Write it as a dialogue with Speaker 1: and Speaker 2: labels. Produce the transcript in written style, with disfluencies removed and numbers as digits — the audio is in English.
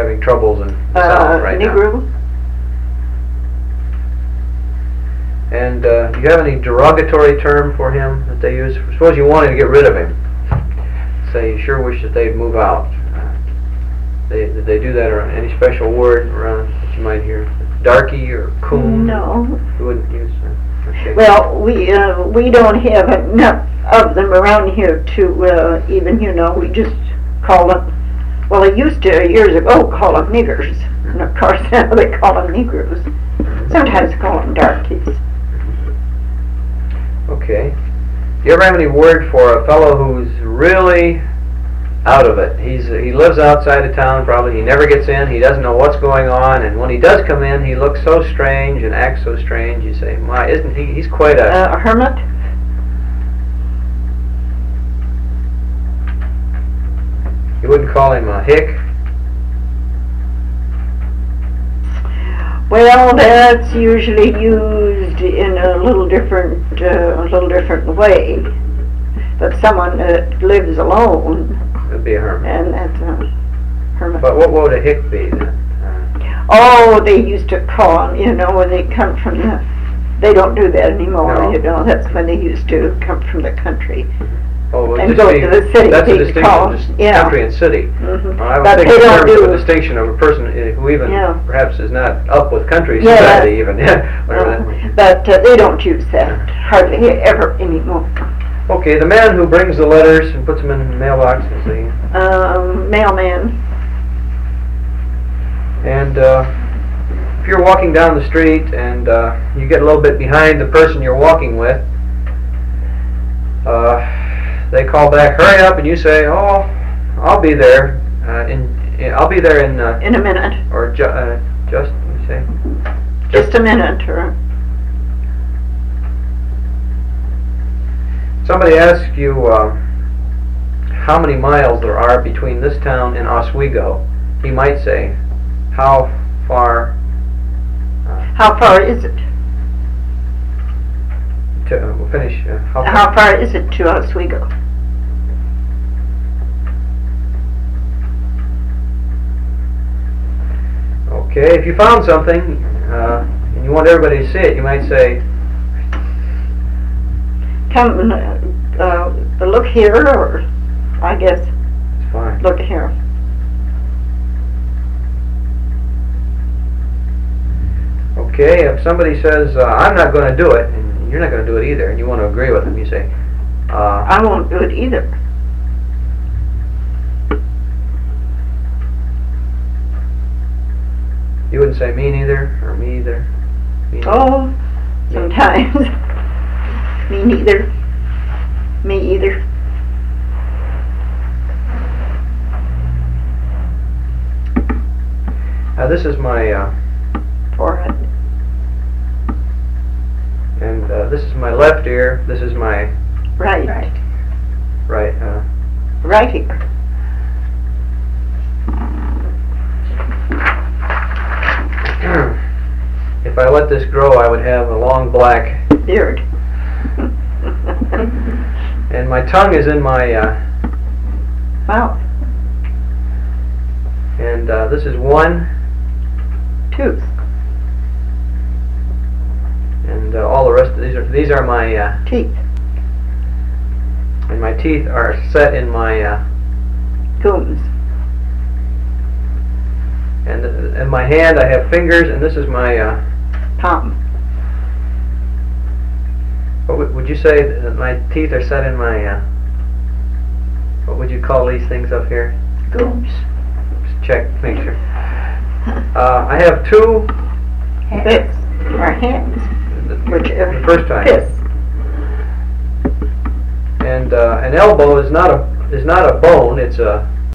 Speaker 1: having troubles in the South right
Speaker 2: Negro.
Speaker 1: now. And do you have any derogatory term for him that they use? Suppose you wanted to get rid of him. Say you sure wish that they'd move out. Did they do that, or any special word around that you might hear? Darky or coon?
Speaker 2: No.
Speaker 1: You wouldn't use that? Okay.
Speaker 2: Well, we don't have enough of them around here to even, we just call them, well, they used to years ago call them niggers, and of course now they call them Negroes. Sometimes they call them darkies.
Speaker 1: Okay. Do you ever have any word for a fellow who's really out of it? He lives outside of town probably, he never gets in, he doesn't know what's going on, and when he does come in, he looks so strange and acts so strange, you say, my, isn't he, he's quite
Speaker 2: a hermit?
Speaker 1: You wouldn't call him a hick?
Speaker 2: Well, that's usually used in a little different way. But someone that lives alone,
Speaker 1: That'd be a hermit.
Speaker 2: and that's a hermit.
Speaker 1: But what would a hick be then?
Speaker 2: Oh, they used to call them, when they come from they don't do that anymore,
Speaker 1: No.
Speaker 2: That's when they used to come from the country.
Speaker 1: Oh, well,
Speaker 2: And
Speaker 1: just
Speaker 2: go
Speaker 1: be-
Speaker 2: to the city,
Speaker 1: That's a
Speaker 2: they
Speaker 1: distinction,
Speaker 2: call-
Speaker 1: just
Speaker 2: yeah.
Speaker 1: country and city.
Speaker 2: Mhm.
Speaker 1: I was
Speaker 2: But
Speaker 1: thinking
Speaker 2: they
Speaker 1: in
Speaker 2: don't
Speaker 1: terms of
Speaker 2: do-
Speaker 1: a distinction of a person who even,
Speaker 2: Yeah.
Speaker 1: perhaps is not up with country
Speaker 2: Yeah.
Speaker 1: society even, whatever that means.
Speaker 2: But they don't use that hardly ever anymore.
Speaker 1: Okay, the man who brings the letters and puts them in the mailbox is the,
Speaker 2: Mailman.
Speaker 1: and if you're walking down the street and you get a little bit behind the person you're walking with, they call back, hurry up, and you say, oh, I'll be there, I'll be there in
Speaker 2: In a minute.
Speaker 1: or just, you say?
Speaker 2: Just a minute. Or
Speaker 1: Somebody asks you how many miles there are between this town and Oswego. He might say, how far
Speaker 2: how far is it?
Speaker 1: we'll finish,
Speaker 2: How far is it to Oswego?
Speaker 1: Okay, if you found something and you want everybody to see it, you might say,
Speaker 2: Come, look here, or I guess
Speaker 1: it's fine.
Speaker 2: look here.
Speaker 1: Okay, if somebody says, I'm not going to do it, and you're not going to do it either, and you want to agree with them, you say,
Speaker 2: I won't do it either.
Speaker 1: you wouldn't say me neither, or me either. Me neither.
Speaker 2: Oh, sometimes. Me neither. Me either.
Speaker 1: This is my,
Speaker 2: Forehead.
Speaker 1: and this is my left ear, this is my
Speaker 2: Right.
Speaker 1: right,
Speaker 2: Right here.
Speaker 1: if I let this grow, I would have a long black,
Speaker 2: Beard.
Speaker 1: and my tongue is in my,
Speaker 2: Mouth.
Speaker 1: and this is one,
Speaker 2: Tooth.
Speaker 1: and all the rest of these are my,
Speaker 2: Teeth.
Speaker 1: and my teeth are set in my,
Speaker 2: Gums.
Speaker 1: and in my hand I have fingers, and this is my,
Speaker 2: Palm.
Speaker 1: what would you say that my teeth are set in my, what would you call these things up here?
Speaker 2: Gums.
Speaker 1: Check, make sure. I have two,
Speaker 2: Fists. Or hands. Whichever.
Speaker 1: the first time.
Speaker 2: Fists.
Speaker 1: And an elbow is not a bone, it's a